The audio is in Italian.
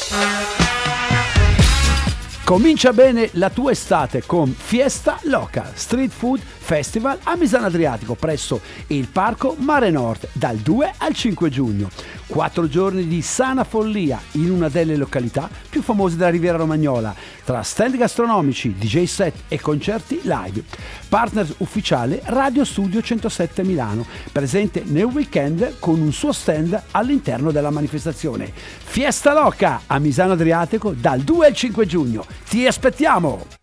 Comincia bene la tua estate con Fiesta Loca, Street Food Festival a Misano Adriatico presso il Parco Mare Nord dal 2 al 5 giugno. 4 giorni di sana follia in una delle località più famose della Riviera Romagnola, tra stand gastronomici, DJ set e concerti live. Partner ufficiale Radio Studio 107 Milano, presente nel weekend con un suo stand all'interno della manifestazione. Fiesta Loca a Misano Adriatico dal 2 al 5 giugno. Ti aspettiamo!